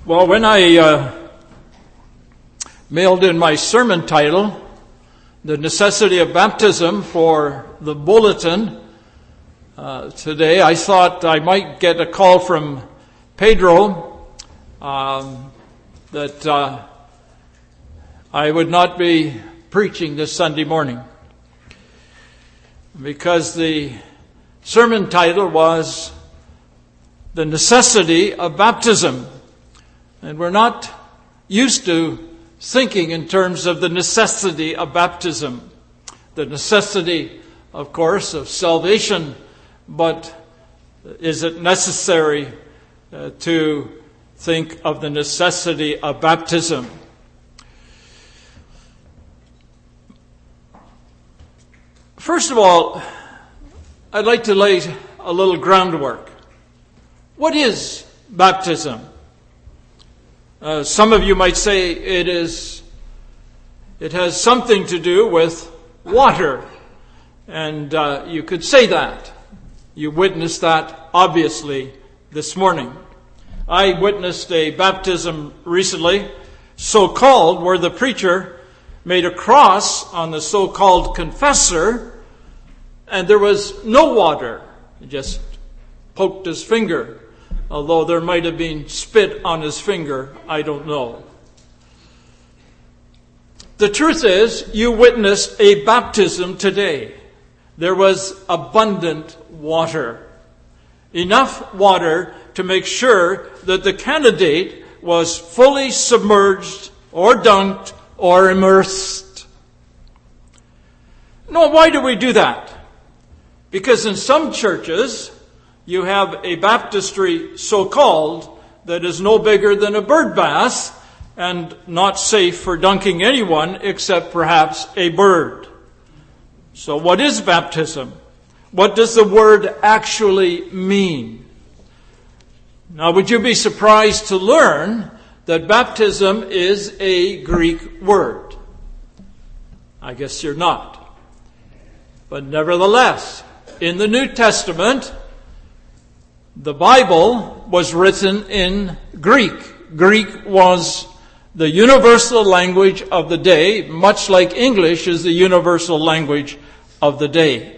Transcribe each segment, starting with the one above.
Well, when I mailed in my sermon title, The Necessity of Baptism, for the bulletin today, I thought I might get a call from Pedro that I would not be preaching this Sunday morning, because the sermon title was The Necessity of Baptism. And we're not used to thinking in terms of the necessity of baptism. The necessity, of course, of salvation, but is it necessary to think of the necessity of baptism? First of all, I'd like to lay a little groundwork. What is baptism? Some of you might say it has something to do with water. And you could say that. You witnessed that, obviously, this morning. I witnessed a baptism recently, so-called, where the preacher made a cross on the so-called confessor, and there was no water. He just poked his finger. Although there might have been spit on his finger, I don't know. The truth is, you witnessed a baptism today. There was abundant water. Enough water to make sure that the candidate was fully submerged or dunked or immersed. No, why do we do that? Because in some churches, you have a baptistry, so-called, that is no bigger than a bird bath and not safe for dunking anyone except perhaps a bird. So what is baptism? What does the word actually mean? Now, would you be surprised to learn that baptism is a Greek word? I guess you're not. But nevertheless, in the New Testament, the Bible was written in Greek. Greek was the universal language of the day, much like English is the universal language of the day.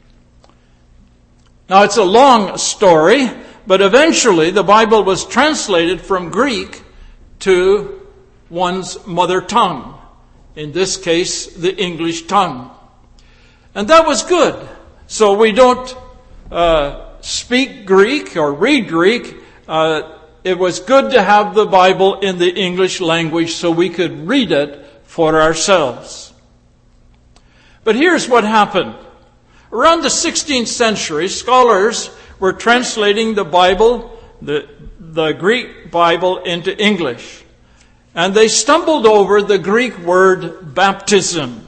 Now, it's a long story, but eventually the Bible was translated from Greek to one's mother tongue. In this case, the English tongue. And that was good. So we don't speak Greek or read Greek. It was good to have the Bible in the English language so we could read it for ourselves. But here's what happened. Around the 16th century, scholars were translating the Bible, the Greek Bible, into English. And they stumbled over the Greek word baptism.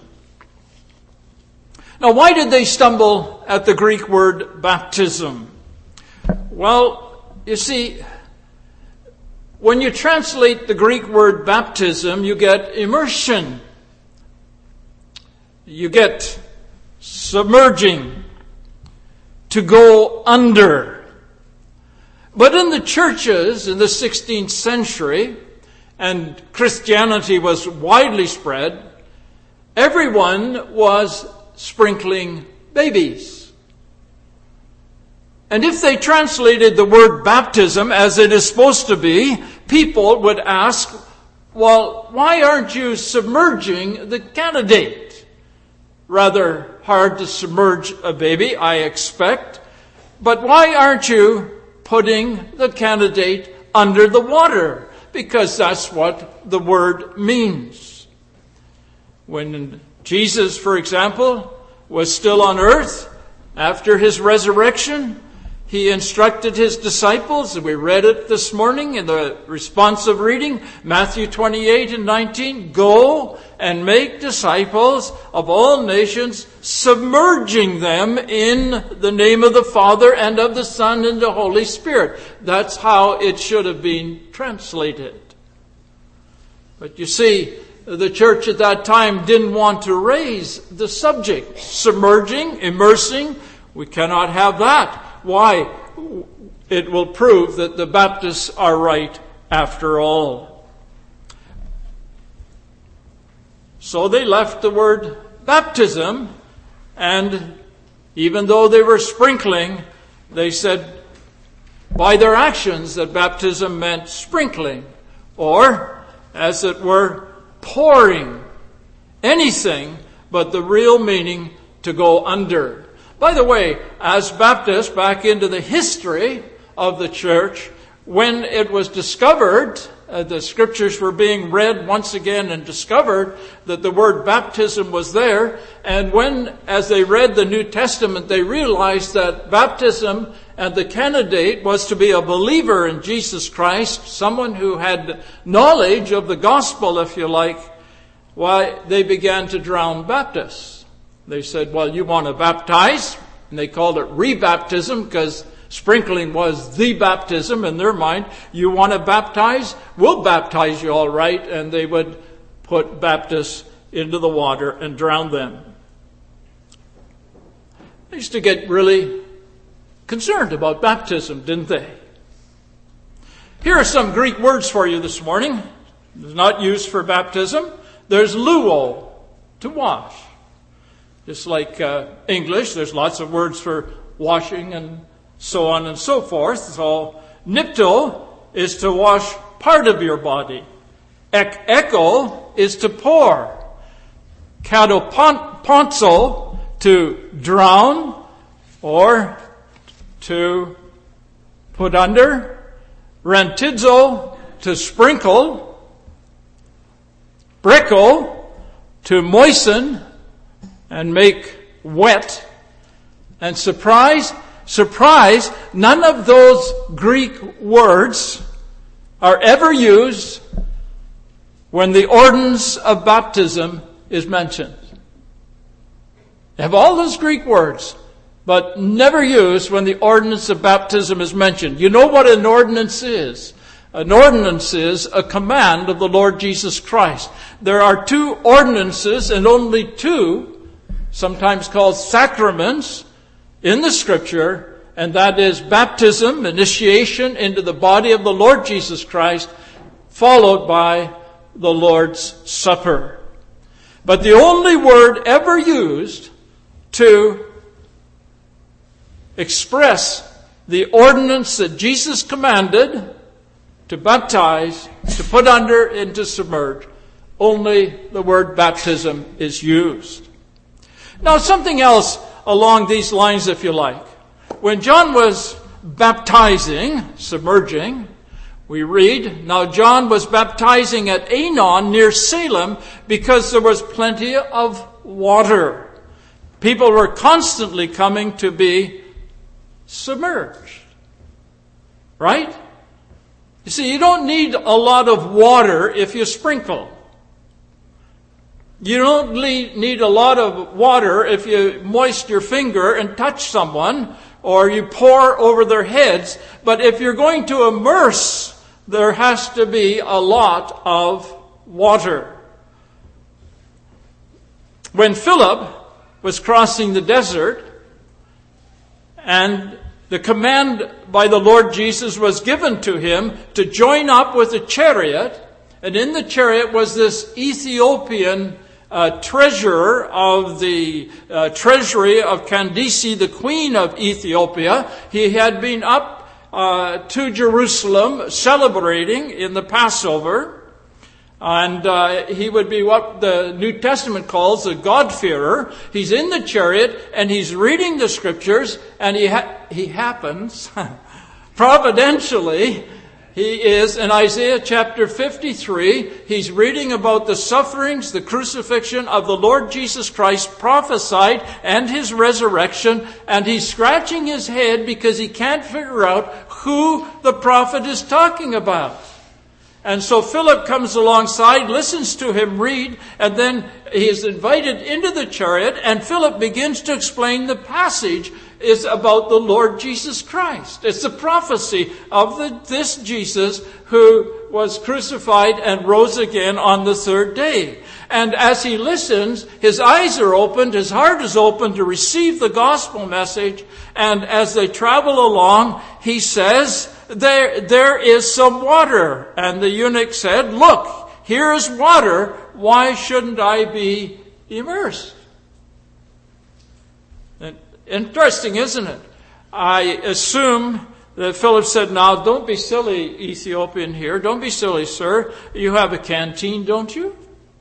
Now, why did they stumble at the Greek word baptism? Well, you see, when you translate the Greek word baptism, you get immersion. You get submerging, to go under. But in the churches in the 16th century, and Christianity was widely spread, everyone was sprinkling babies. And if they translated the word baptism as it is supposed to be, people would ask, well, why aren't you submerging the candidate? Rather hard to submerge a baby, I expect. But why aren't you putting the candidate under the water? Because that's what the word means. When Jesus, for example, was still on earth after his resurrection, he instructed his disciples, and we read it this morning in the responsive reading, Matthew 28 and 19, go and make disciples of all nations, submerging them in the name of the Father and of the Son and the Holy Spirit. That's how it should have been translated. But you see, the church at that time didn't want to raise the subject. Submerging, immersing, we cannot have that. Why? It will prove that the Baptists are right after all. So they left the word baptism, and even though they were sprinkling, they said by their actions that baptism meant sprinkling, or, as it were, pouring. Anything but the real meaning to go under. By the way, as Baptists, back into the history of the church, when it was discovered, the scriptures were being read once again and discovered that the word baptism was there. And when, as they read the New Testament, they realized that baptism and the candidate was to be a believer in Jesus Christ, someone who had knowledge of the gospel, if you like, why, they began to drown Baptists. They said, well, you want to baptize? And they called it rebaptism because sprinkling was the baptism in their mind. You want to baptize? We'll baptize you all right. And they would put Baptists into the water and drown them. They used to get really concerned about baptism, didn't they? Here are some Greek words for you this morning. It's not used for baptism. There's luo, to wash. Just like English, there's lots of words for washing and so on and so forth. So, nipto is to wash part of your body. Echo is to pour. Katoponzo, to drown or to put under. Rantizo, to sprinkle. Breko, to moisten and make wet. And surprise, none of those Greek words are ever used when the ordinance of baptism is mentioned. They have all those Greek words, but never used when the ordinance of baptism is mentioned. You know what an ordinance is? An ordinance is a command of the Lord Jesus Christ. There are two ordinances, and only two, sometimes called sacraments, in the Scripture, and that is baptism, initiation into the body of the Lord Jesus Christ, followed by the Lord's Supper. But the only word ever used to express the ordinance that Jesus commanded to baptize, to put under, and to submerge, only the word baptism is used. Now, something else along these lines, if you like. When John was baptizing, submerging, we read, now John was baptizing at Aenon near Salem because there was plenty of water. People were constantly coming to be submerged. Right? You see, you don't need a lot of water if you sprinkle. You don't need a lot of water if you moist your finger and touch someone, or you pour over their heads. But if you're going to immerse, there has to be a lot of water. When Philip was crossing the desert, and the command by the Lord Jesus was given to him to join up with a chariot, and in the chariot was this Ethiopian treasurer of the treasury of Candace, the queen of Ethiopia. He had been up to Jerusalem celebrating in the Passover. And he would be what the New Testament calls a God-fearer. He's in the chariot and he's reading the scriptures, and he happens, providentially, he is in Isaiah chapter 53. He's reading about the sufferings, the crucifixion of the Lord Jesus Christ prophesied, and his resurrection. And he's scratching his head because he can't figure out who the prophet is talking about. And so Philip comes alongside, listens to him read, and then he is invited into the chariot, and Philip begins to explain the passage is about the Lord Jesus Christ. It's the prophecy of this Jesus who was crucified and rose again on the third day. And as he listens, his eyes are opened, his heart is open to receive the gospel message, and as they travel along, he says, there is some water. And the eunuch said, look, here is water. Why shouldn't I be immersed? Interesting, isn't it? I assume that Philip said, now don't be silly, Ethiopian here. Don't be silly, sir. You have a canteen, don't you?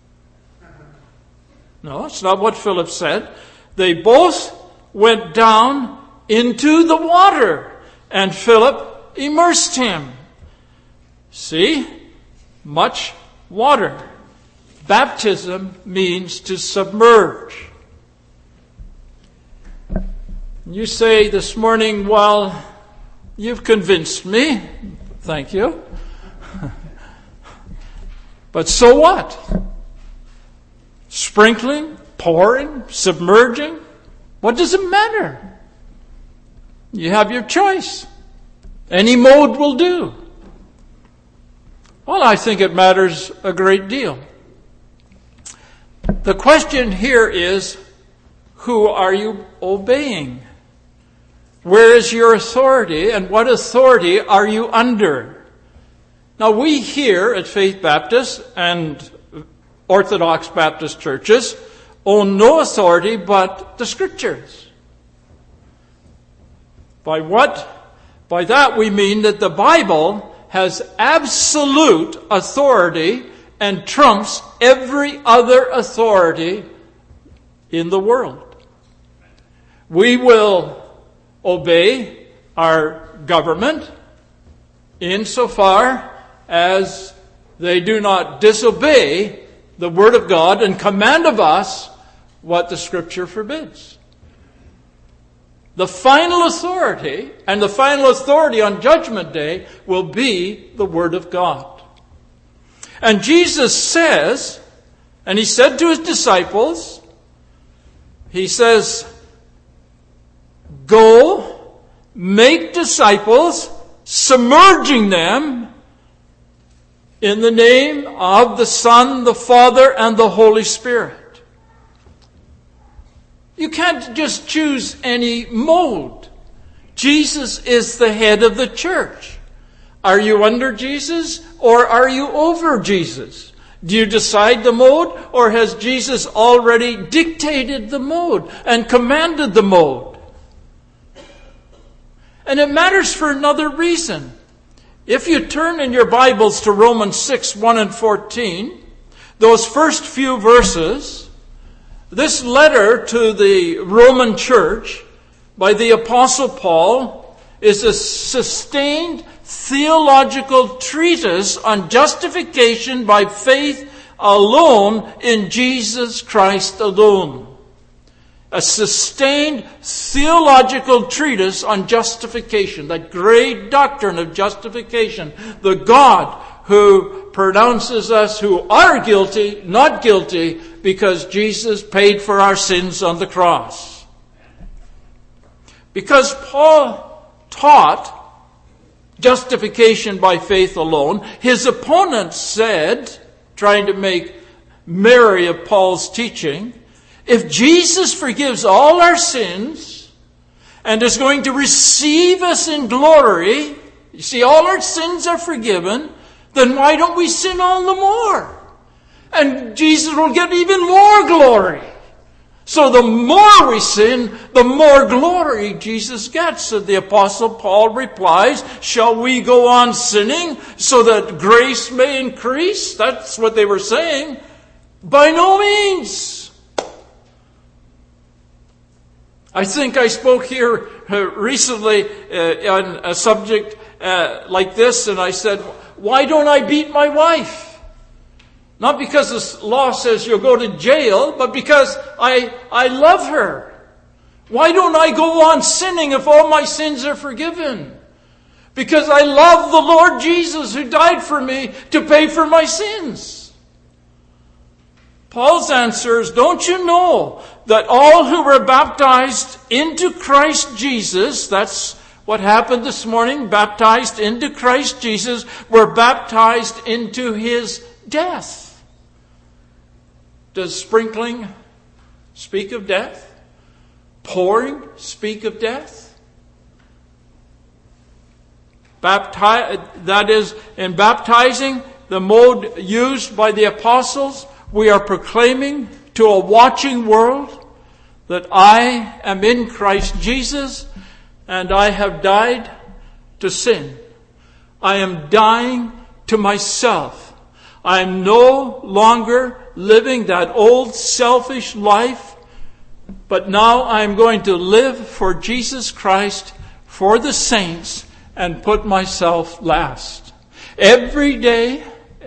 No, it's not what Philip said. They both went down into the water, and Philip immersed him. See? Much water. Baptism means to submerge. You say this morning, well, you've convinced me. Thank you. But so what? Sprinkling, pouring, submerging? What does it matter? You have your choice. Any mode will do. Well, I think it matters a great deal. The question here is, who are you obeying? Where is your authority, and what authority are you under? Now, we here at Faith Baptist and Orthodox Baptist churches own no authority but the Scriptures. By that we mean that the Bible has absolute authority and trumps every other authority in the world. We will obey our government insofar as they do not disobey the Word of God and command of us what the Scripture forbids. The final authority, and the final authority on Judgment Day, will be the Word of God. And Jesus says, and He said to His disciples, He says, go, make disciples, submerging them in the name of the Son, the Father, and the Holy Spirit. You can't just choose any mode. Jesus is the head of the church. Are you under Jesus or are you over Jesus? Do you decide the mode, or has Jesus already dictated the mode and commanded the mode? And it matters for another reason. If you turn in your Bibles to Romans 6, 1 and 14, those first few verses, this letter to the Roman church by the Apostle Paul is a sustained theological treatise on justification by faith alone in Jesus Christ alone. A sustained theological treatise on justification, that great doctrine of justification. The God who pronounces us who are guilty, not guilty, because Jesus paid for our sins on the cross. Because Paul taught justification by faith alone, his opponents said, trying to make merry of Paul's teaching, if Jesus forgives all our sins and is going to receive us in glory, you see, all our sins are forgiven, then why don't we sin all the more? And Jesus will get even more glory. So the more we sin, the more glory Jesus gets. And the Apostle Paul replies, shall we go on sinning so that grace may increase? That's what they were saying. By no means. I think I spoke here recently on a subject like this, and I said, why don't I beat my wife? Not because the law says you'll go to jail, but because I love her. Why don't I go on sinning if all my sins are forgiven? Because I love the Lord Jesus who died for me to pay for my sins. Paul's answer is, don't you know that all who were baptized into Christ Jesus, that's what happened this morning, baptized into Christ Jesus, were baptized into His death. Does sprinkling speak of death? Pouring speak of death? That is, in baptizing, the mode used by the apostles, we are proclaiming to a watching world that I am in Christ Jesus and I have died to sin. I am dying to myself. I am no longer living that old selfish life, but now I am going to live for Jesus Christ, for the saints, and put myself last. Every day,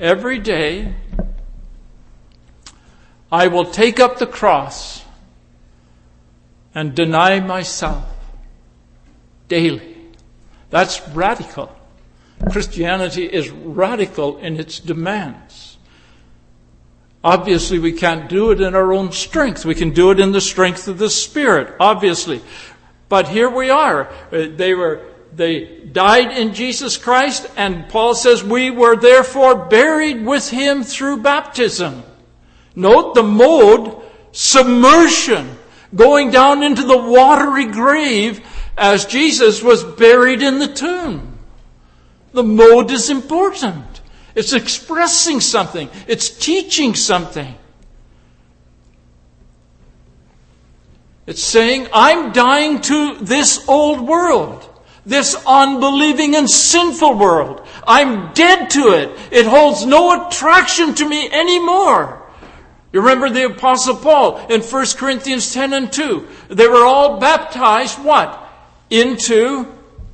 I will take up the cross and deny myself daily. That's radical. Christianity is radical in its demands. Obviously, we can't do it in our own strength. We can do it in the strength of the Spirit, obviously. But here we are. They died in Jesus Christ, and Paul says we were therefore buried with him through baptism. Note the mode, submersion, going down into the watery grave as Jesus was buried in the tomb. The mode is important. It's expressing something. It's teaching something. It's saying, I'm dying to this old world, this unbelieving and sinful world. I'm dead to it. It holds no attraction to me anymore. You remember the Apostle Paul in 1 Corinthians 10 and 2. They were all baptized, what? Into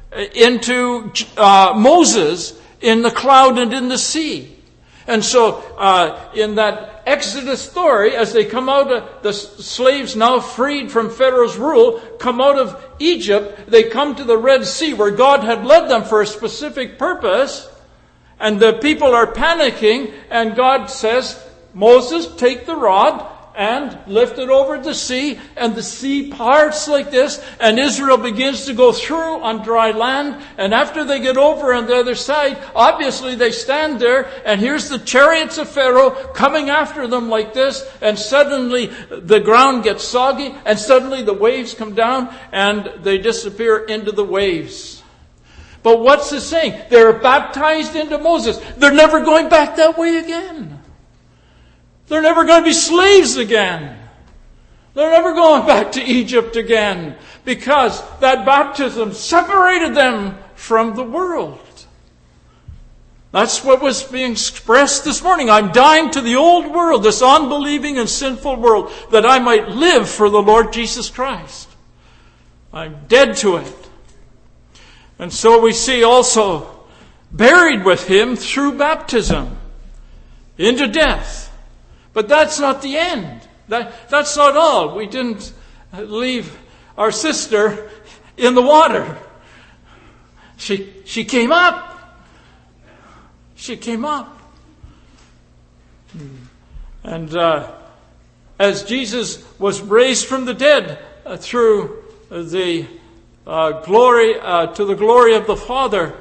Moses in the cloud and in the sea. And so in that Exodus story, as they come out, the slaves now freed from Pharaoh's rule, come out of Egypt, they come to the Red Sea where God had led them for a specific purpose, and the people are panicking, and God says, Moses, take the rod and lift it over the sea, and the sea parts like this, and Israel begins to go through on dry land, and after they get over on the other side, obviously they stand there, and here's the chariots of Pharaoh coming after them like this, and suddenly the ground gets soggy, and suddenly the waves come down, and they disappear into the waves. But what's it saying? They're baptized into Moses. They're never going back that way again. They're never going to be slaves again. They're never going back to Egypt again, because that baptism separated them from the world. That's what was being expressed this morning. I'm dying to the old world, this unbelieving and sinful world, that I might live for the Lord Jesus Christ. I'm dead to it. And so we see also buried with him through baptism into death. But that's not the end. That's not all. We didn't leave our sister in the water. She came up. She came up. And as Jesus was raised from the dead through the glory to the glory of the Father,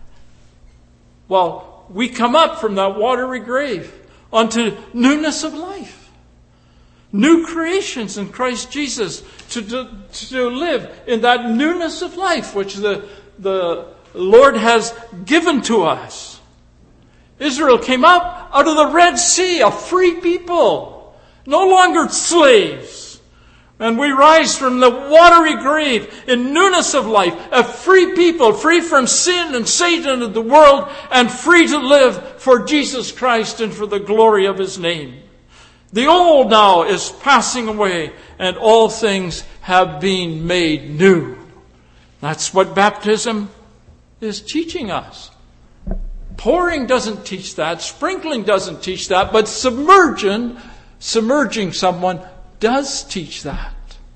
well, we come up from that watery grave unto newness of life. New creations in Christ Jesus to live in that newness of life which the Lord has given to us. Israel came up out of the Red Sea, a free people, no longer slaves. And we rise from the watery grave in newness of life, a free people, free from sin and Satan and the world, and free to live for Jesus Christ and for the glory of his name. The old now is passing away, and all things have been made new. That's what baptism is teaching us. Pouring doesn't teach that. Sprinkling doesn't teach that. But submerging someone does teach that.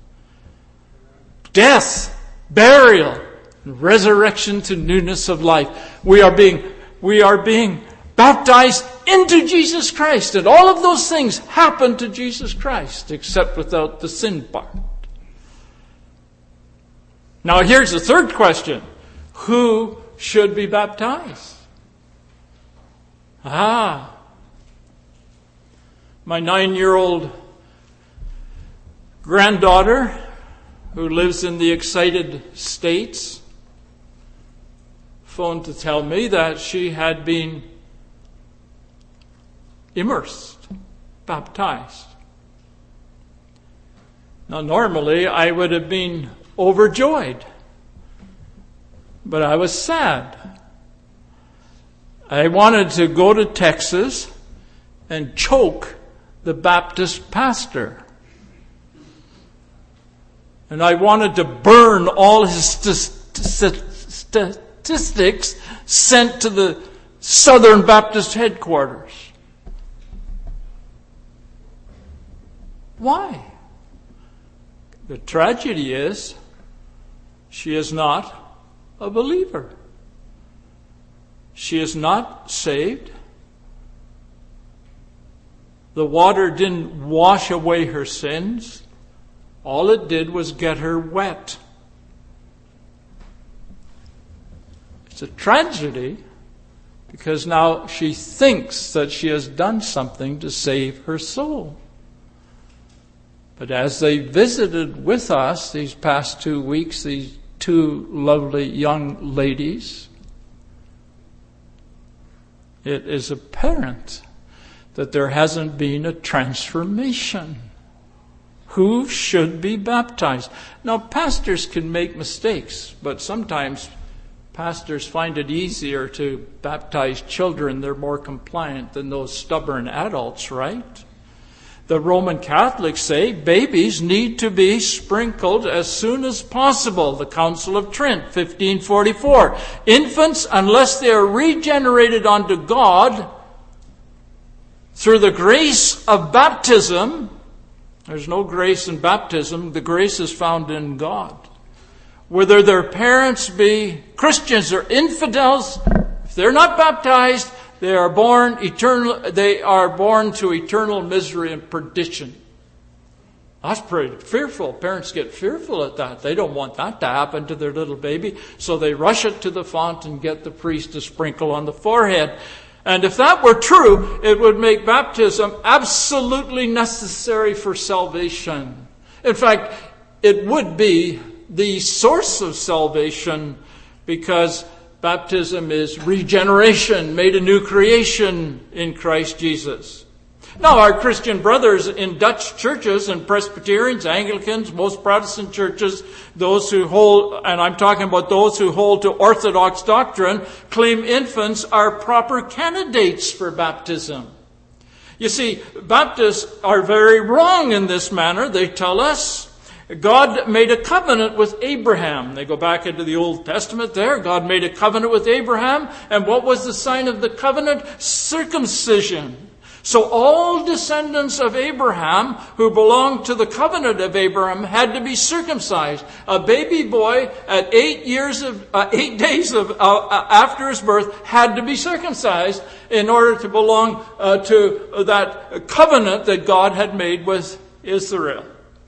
Death, burial, and resurrection to newness of life. We are being baptized into Jesus Christ. And all of those things happen to Jesus Christ, except without the sin part. Now here's the third question. Who should be baptized? My 9-year-old granddaughter, who lives in the excited States, phoned to tell me that she had been immersed, baptized. Now, normally I would have been overjoyed, but I was sad. I wanted to go to Texas and choke the Baptist pastor. And I wanted to burn all his statistics sent to the Southern Baptist headquarters. Why? The tragedy is, she is not a believer. She is not saved. The water didn't wash away her sins. All it did was get her wet. It's a tragedy because now she thinks that she has done something to save her soul. But as they visited with us these past 2 weeks, these two lovely young ladies, it is apparent that there hasn't been a transformation. Who should be baptized? Now, pastors can make mistakes, but sometimes pastors find it easier to baptize children. They're more compliant than those stubborn adults, right? The Roman Catholics say babies need to be sprinkled as soon as possible. The Council of Trent, 1544. Infants, unless they are regenerated unto God through the grace of baptism, there's no grace in baptism. The grace is found in God. Whether their parents be Christians or infidels, if they're not baptized, they are born to eternal misery and perdition. That's pretty fearful. Parents get fearful at that. They don't want that to happen to their little baby, so they rush it to the font and get the priest to sprinkle on the forehead. And if that were true, it would make baptism absolutely necessary for salvation. In fact, it would be the source of salvation, because baptism is regeneration, made a new creation in Christ Jesus. Now, our Christian brothers in Dutch churches and Presbyterians, Anglicans, most Protestant churches, those who hold, and I'm talking about those who hold to Orthodox doctrine, claim infants are proper candidates for baptism. You see, Baptists are very wrong in this manner. They tell us God made a covenant with Abraham. They go back into the Old Testament there. God made a covenant with Abraham. And what was the sign of the covenant? Circumcision. So all descendants of Abraham who belonged to the covenant of Abraham had to be circumcised. A baby boy at 8 days after his birth had to be circumcised in order to belong to that covenant that God had made with Israel.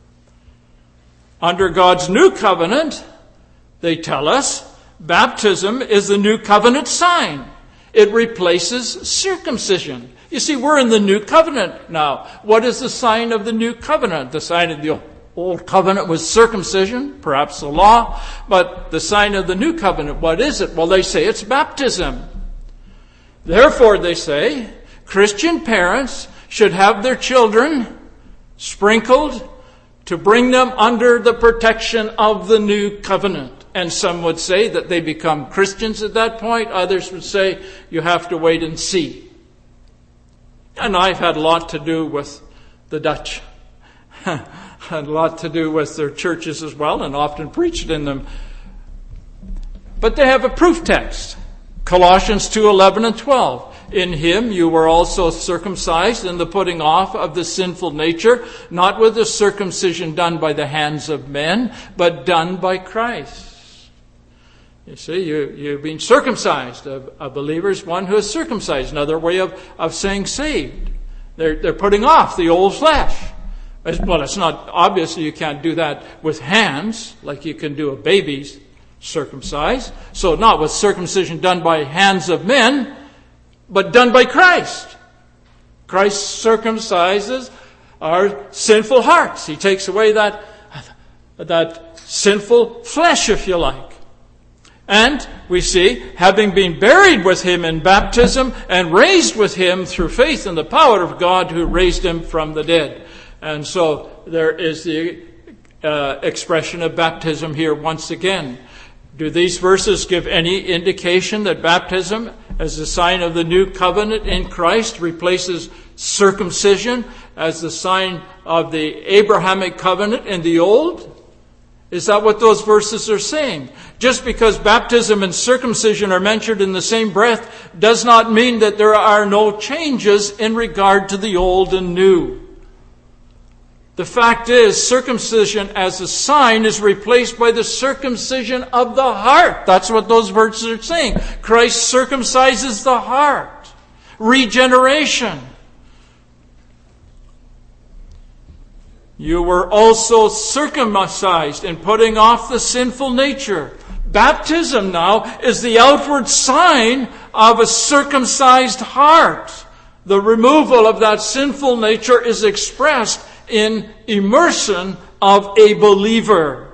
Under God's new covenant, they tell us, baptism is the new covenant sign. It replaces circumcision. You see, we're in the new covenant now. What is the sign of the new covenant? The sign of the old covenant was circumcision, perhaps the law. But the sign of the new covenant, what is it? Well, they say it's baptism. Therefore, they say, Christian parents should have their children sprinkled to bring them under the protection of the new covenant. And some would say that they become Christians at that point. Others would say you have to wait and see. And I've had a lot to do with the Dutch. Had a lot to do with their churches as well, and often preached in them. But they have a proof text. Colossians 2:11 and 12. In him you were also circumcised in the putting off of the sinful nature, not with the circumcision done by the hands of men, but done by Christ. You see, you've been circumcised. A believer is one who is circumcised. Another way of saying saved. They're putting off the old flesh. Well, it's not, obviously you can't do that with hands, like you can do a baby's circumcised. So not with circumcision done by hands of men, but done by Christ. Christ circumcises our sinful hearts. He takes away that sinful flesh, if you like. And we see, having been buried with him in baptism and raised with him through faith in the power of God who raised him from the dead. And so there is the expression of baptism here once again. Do these verses give any indication that baptism, as a sign of the new covenant in Christ, replaces circumcision as the sign of the Abrahamic covenant in the old? Is that what those verses are saying? Just because baptism and circumcision are mentioned in the same breath does not mean that there are no changes in regard to the old and new. The fact is, circumcision as a sign is replaced by the circumcision of the heart. That's what those verses are saying. Christ circumcises the heart. Regeneration. You were also circumcised in putting off the sinful nature. Baptism now is the outward sign of a circumcised heart. The removal of that sinful nature is expressed in immersion of a believer.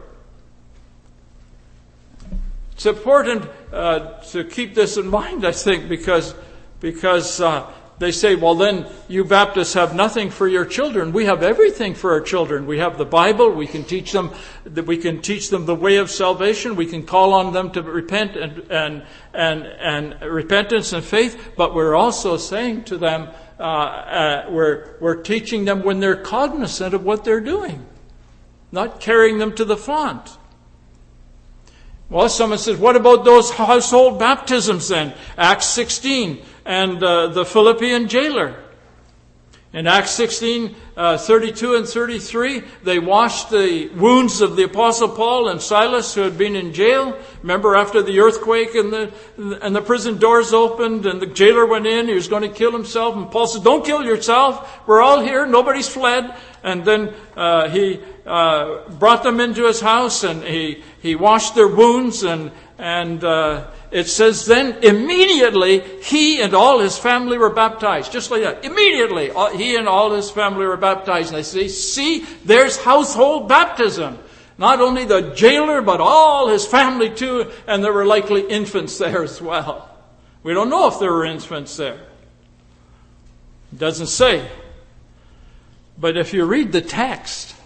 It's important to keep this in mind, I think, because they say, well, then you Baptists have nothing for your children. We have everything for our children. We have the Bible. We can teach them the way of salvation. We can call on them to repent and repentance and faith. But we're also saying to them, we're teaching them when they're cognizant of what they're doing, not carrying them to the font. Well, someone says, what about those household baptisms then? Acts 16 and the Philippian jailer. In Acts 16, 32 and 33, they washed the wounds of the Apostle Paul and Silas who had been in jail. Remember after the earthquake and the prison doors opened and the jailer went in, he was going to kill himself. And Paul said, don't kill yourself. We're all here. Nobody's fled. And then he brought them into his house and he washed their wounds and it says then immediately he and all his family were baptized. Just like that. Immediately he and all his family were baptized. And they say, see, there's household baptism. Not only the jailer, but all his family too. And there were likely infants there as well. We don't know if there were infants there. It doesn't say. But if you read the text,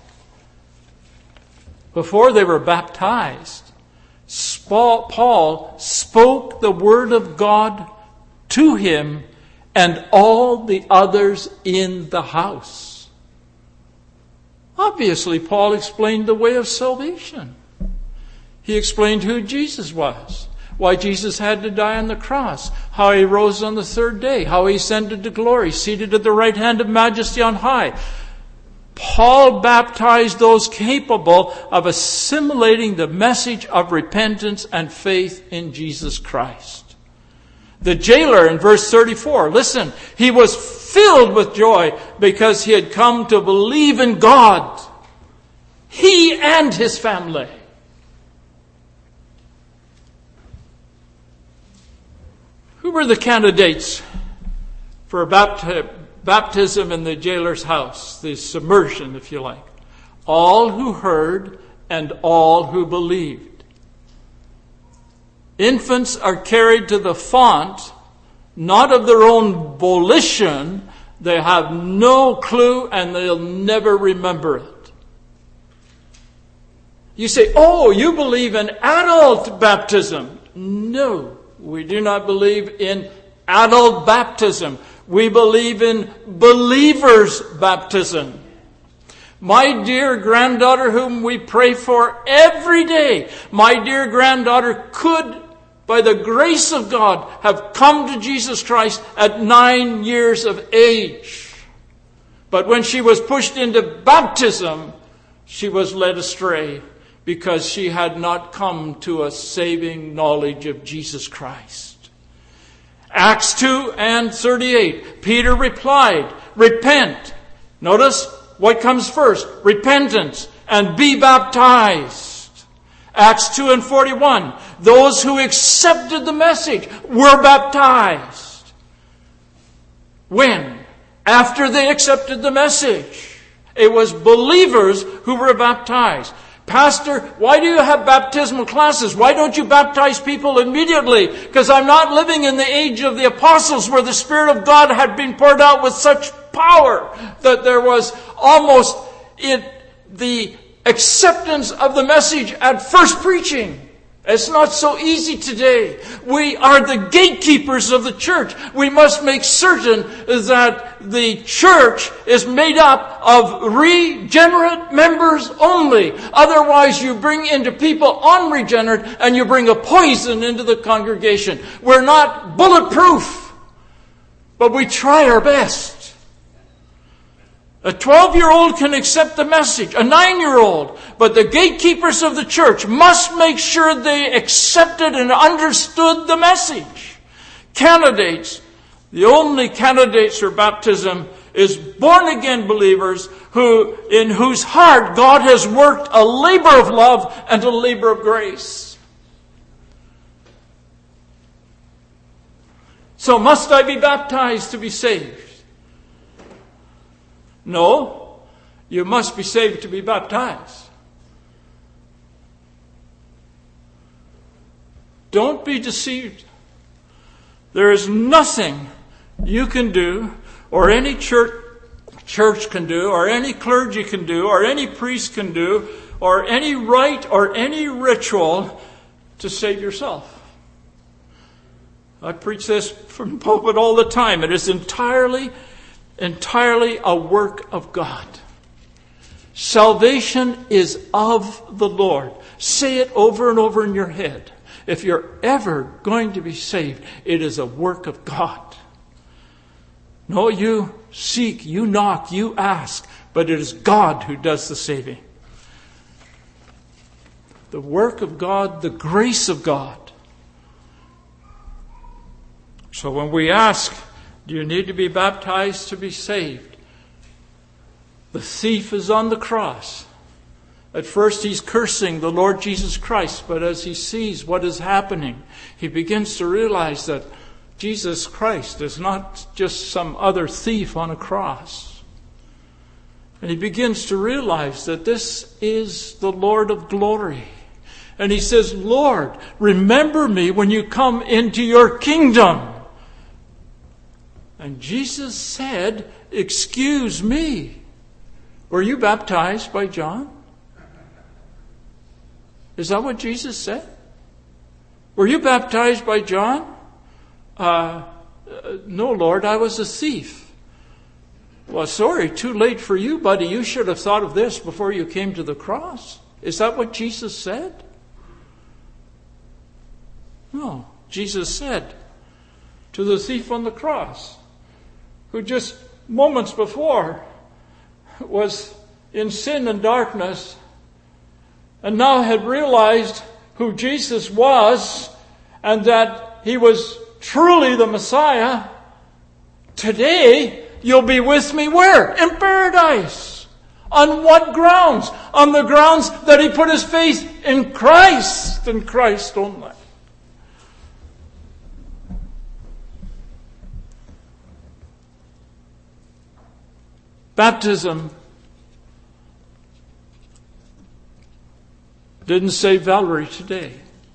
before they were baptized, Paul spoke the word of God to him and all the others in the house. Obviously, Paul explained the way of salvation. He explained who Jesus was, why Jesus had to die on the cross, how he rose on the third day, how he ascended to glory, seated at the right hand of majesty on high. Paul baptized those capable of assimilating the message of repentance and faith in Jesus Christ. The jailer in verse 34, listen, he was filled with joy because he had come to believe in God. He and his family. Who were the candidates for baptism in the jailer's house, the submersion, if you like? All who heard and all who believed. Infants are carried to the font, not of their own volition. They have no clue and they'll never remember it. You say, oh, you believe in adult baptism. No, we do not believe in adult baptism. We believe in believers' baptism. My dear granddaughter, whom we pray for every day, my dear granddaughter could, by the grace of God, have come to Jesus Christ at 9 years of age. But when she was pushed into baptism, she was led astray because she had not come to a saving knowledge of Jesus Christ. Acts 2 and 38. Peter replied, repent. Notice what comes first. Repentance and be baptized. Acts 2 and 41. Those who accepted the message were baptized. When? After they accepted the message. It was believers who were baptized. Pastor, why do you have baptismal classes? Why don't you baptize people immediately? Because I'm not living in the age of the apostles where the Spirit of God had been poured out with such power that there was almost the acceptance of the message at first preaching. It's not so easy today. We are the gatekeepers of the church. We must make certain that the church is made up of regenerate members only. Otherwise, you bring into people unregenerate and you bring a poison into the congregation. We're not bulletproof, but we try our best. A 12-year-old can accept the message, a 9-year-old, but the gatekeepers of the church must make sure they accepted and understood the message. Candidates, the only candidates for baptism is born-again believers in whose heart God has worked a labor of love and a labor of grace. So must I be baptized to be saved? No, you must be saved to be baptized. Don't be deceived. There is nothing you can do, or any church can do, or any clergy can do, or any priest can do, or any rite or any ritual to save yourself. I preach this from the pulpit all the time. It is entirely a work of God. Salvation is of the Lord. Say it over and over in your head. If you're ever going to be saved, it is a work of God. No, you seek, you knock, you ask, but it is God who does the saving. The work of God, the grace of God. So when we ask, do you need to be baptized to be saved? The thief is on the cross. At first he's cursing the Lord Jesus Christ, but as he sees what is happening, he begins to realize that Jesus Christ is not just some other thief on a cross. And he begins to realize that this is the Lord of glory. And he says, Lord, remember me when you come into your kingdom. And Jesus said, excuse me. Were you baptized by John? Is that what Jesus said? Were you baptized by John? No, Lord, I was a thief. Well, sorry, too late for you, buddy. You should have thought of this before you came to the cross. Is that what Jesus said? No. Jesus said to the thief on the cross, who just moments before was in sin and darkness, and now had realized who Jesus was and that he was truly the Messiah, today you'll be with me where? In paradise. On what grounds? On the grounds that he put his faith in Christ and Christ only. Baptism didn't save Valerie today.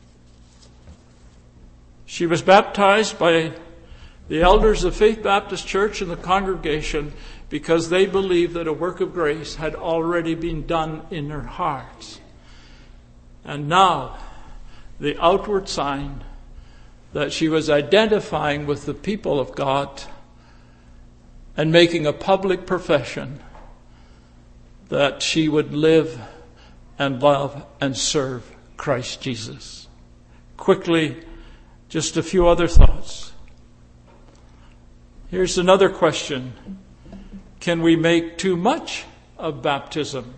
She was baptized by the elders of Faith Baptist Church and the congregation because they believed that a work of grace had already been done in her heart. And now, the outward sign that she was identifying with the people of God and making a public profession that she would live and love and serve Christ Jesus. Quickly, just a few other thoughts. Here's another question. Can we make too much of baptism?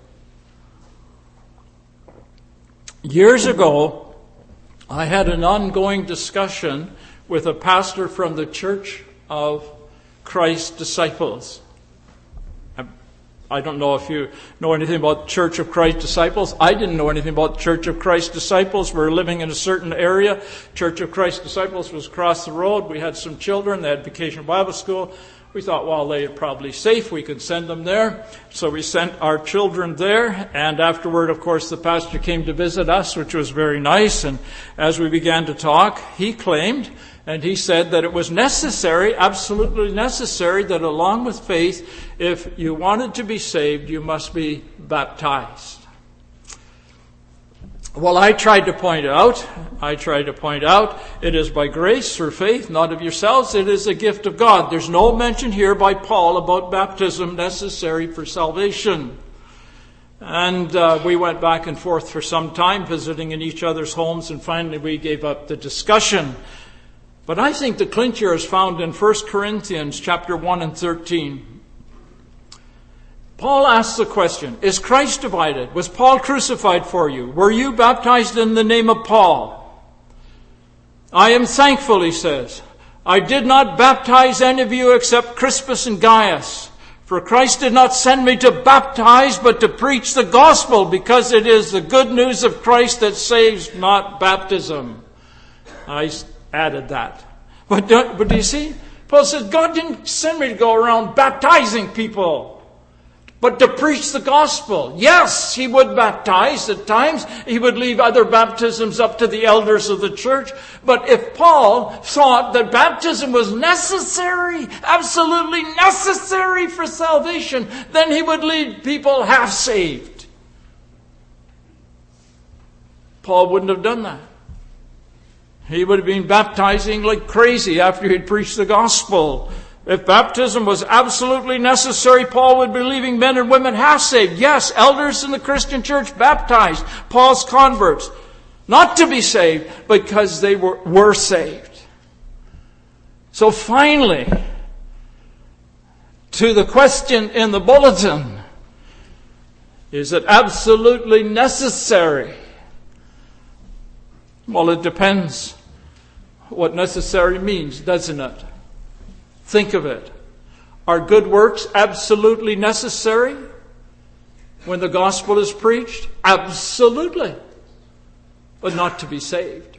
Years ago, I had an ongoing discussion with a pastor from the Church of Christ Disciples. I don't know if you know anything about Church of Christ Disciples. I didn't know anything about Church of Christ Disciples. We were living in a certain area. Church of Christ Disciples was across the road. We had some children. They had Vacation Bible School. We thought, well, they're probably safe. We could send them there. So we sent our children there. And afterward, of course, the pastor came to visit us, which was very nice. And as we began to talk, he claimed, and he said that it was necessary, absolutely necessary, that along with faith, if you wanted to be saved, you must be baptized. Well, I tried to point out, it is by grace through faith, not of yourselves. It is a gift of God. There's no mention here by Paul about baptism necessary for salvation. And we went back and forth for some time, visiting in each other's homes, and finally we gave up the discussion. But I think the clincher is found in 1 Corinthians chapter 1 and 13. Paul asks the question, is Christ divided? Was Paul crucified for you? Were you baptized in the name of Paul? I am thankful, he says. I did not baptize any of you except Crispus and Gaius. For Christ did not send me to baptize, but to preach the gospel, because it is the good news of Christ that saves, not baptism. I added that. But do you see? Paul says, God didn't send me to go around baptizing people, but to preach the gospel. Yes, he would baptize at times. He would leave other baptisms up to the elders of the church. But if Paul thought that baptism was necessary, absolutely necessary for salvation, then he would leave people half saved. Paul wouldn't have done that. He would have been baptizing like crazy after he'd preached the gospel. If baptism was absolutely necessary, Paul would be leaving men and women half saved. Yes, elders in the Christian church baptized Paul's converts, not to be saved, because they were saved. So finally, to the question in the bulletin, is it absolutely necessary? Well, it depends what necessary means, doesn't it? Think of it. Are good works absolutely necessary when the gospel is preached? Absolutely. But not to be saved.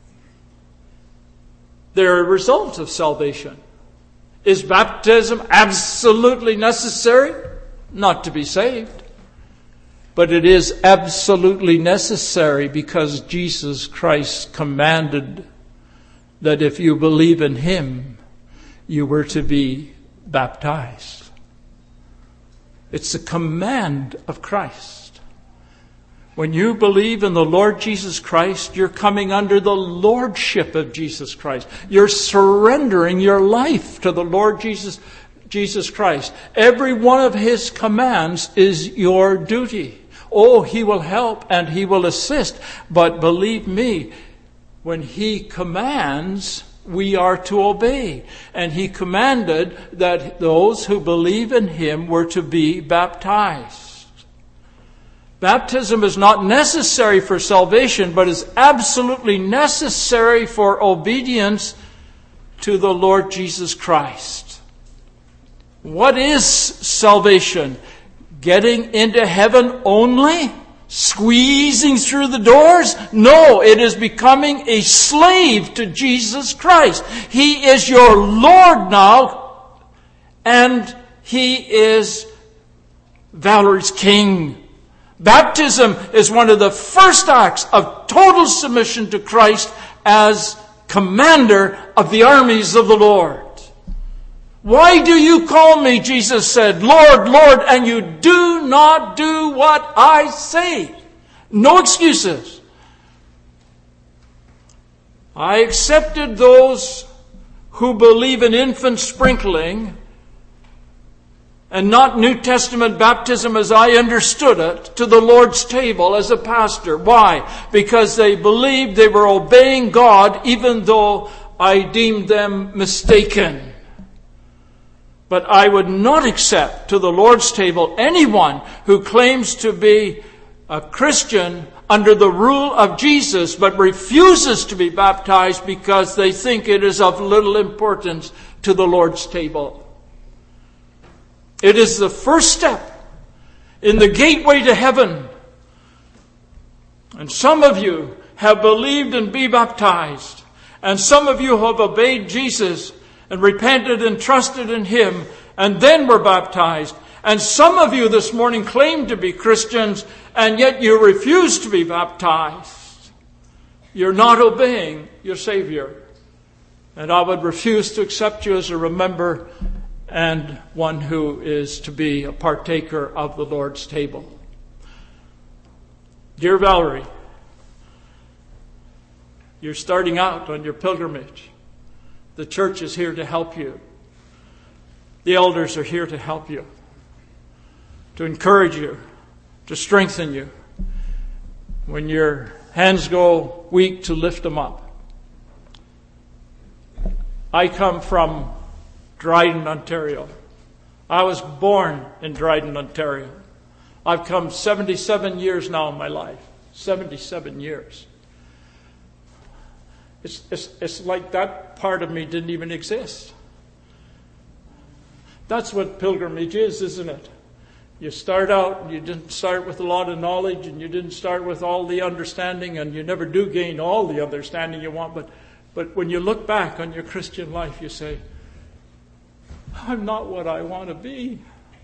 They're a result of salvation. Is baptism absolutely necessary? Not to be saved. But it is absolutely necessary because Jesus Christ commanded that if you believe in him, you were to be baptized. It's a command of Christ. When you believe in the Lord Jesus Christ, you're coming under the lordship of Jesus Christ. You're surrendering your life to the Lord Jesus Christ. Every one of his commands is your duty. Oh, he will help and he will assist. But believe me, when he commands, we are to obey. And he commanded that those who believe in him were to be baptized. Baptism is not necessary for salvation, but is absolutely necessary for obedience to the Lord Jesus Christ. What is salvation? Getting into heaven only? Squeezing through the doors? No, it is becoming a slave to Jesus Christ. He is your Lord now, and he is Valerie's King. Baptism is one of the first acts of total submission to Christ as commander of the armies of the Lord. Why do you call me, Jesus said, Lord, Lord, and you do not do what I say? No excuses. I accepted those who believe in infant sprinkling and not New Testament baptism as I understood it, to the Lord's table as a pastor. Why? Because they believed they were obeying God even though I deemed them mistaken. But I would not accept to the Lord's table anyone who claims to be a Christian under the rule of Jesus, but refuses to be baptized because they think it is of little importance to the Lord's table. It is the first step in the gateway to heaven. And some of you have believed and be baptized. And some of you have obeyed Jesus and repented and trusted in Him and then were baptized. And some of you this morning claim to be Christians and yet you refuse to be baptized. You're not obeying your Savior. And I would refuse to accept you as a member and one who is to be a partaker of the Lord's table. Dear Valerie, you're starting out on your pilgrimage. The church is here to help you. The elders are here to help you, to encourage you, to strengthen you. When your hands go weak, to lift them up. I come from Dryden, Ontario. I was born in Dryden, Ontario. I've come 77 years now in my life. 77 years. It's like that part of me didn't even exist. That's what pilgrimage is, isn't it? You start out and you didn't start with a lot of knowledge and you didn't start with all the understanding, and you never do gain all the understanding you want. But when you look back on your Christian life, you say, I'm not what I want to be.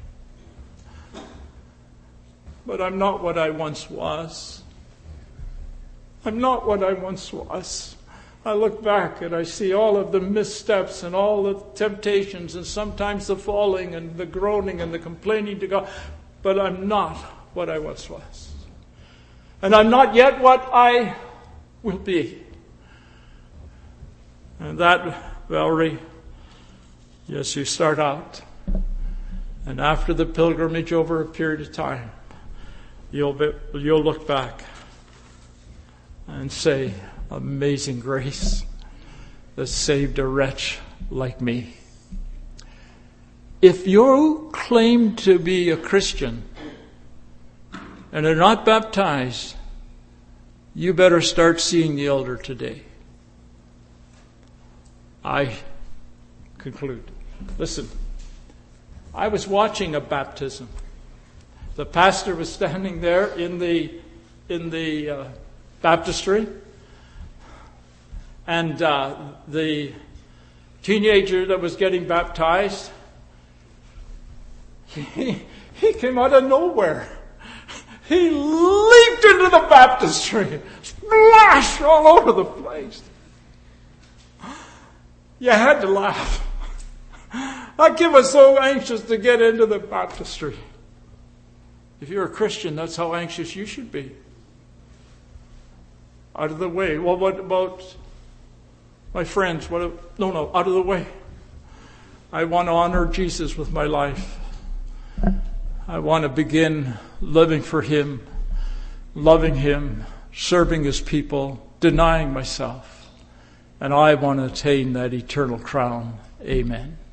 But I'm not what I once was. I'm not what I once was. I look back and I see all of the missteps and all the temptations and sometimes the falling and the groaning and the complaining to God. But I'm not what I once was. And I'm not yet what I will be. And that, Valerie, yes, you start out. And after the pilgrimage, over a period of time, you'll look back and say, amazing grace that saved a wretch like me. If you claim to be a Christian and are not baptized, you better start seeing the elder today. I conclude. Listen, I was watching a baptism. The pastor was standing there in the baptistry, and the teenager that was getting baptized, he came out of nowhere. He leaped into the baptistry, splashed all over the place. You had to laugh. That kid was so anxious to get into the baptistry. If you're a Christian, that's how anxious you should be. Out of the way. Well, what about my friends? No, out of the way. I want to honor Jesus with my life. I want to begin living for Him, loving Him, serving His people, denying myself. And I want to attain that eternal crown. Amen.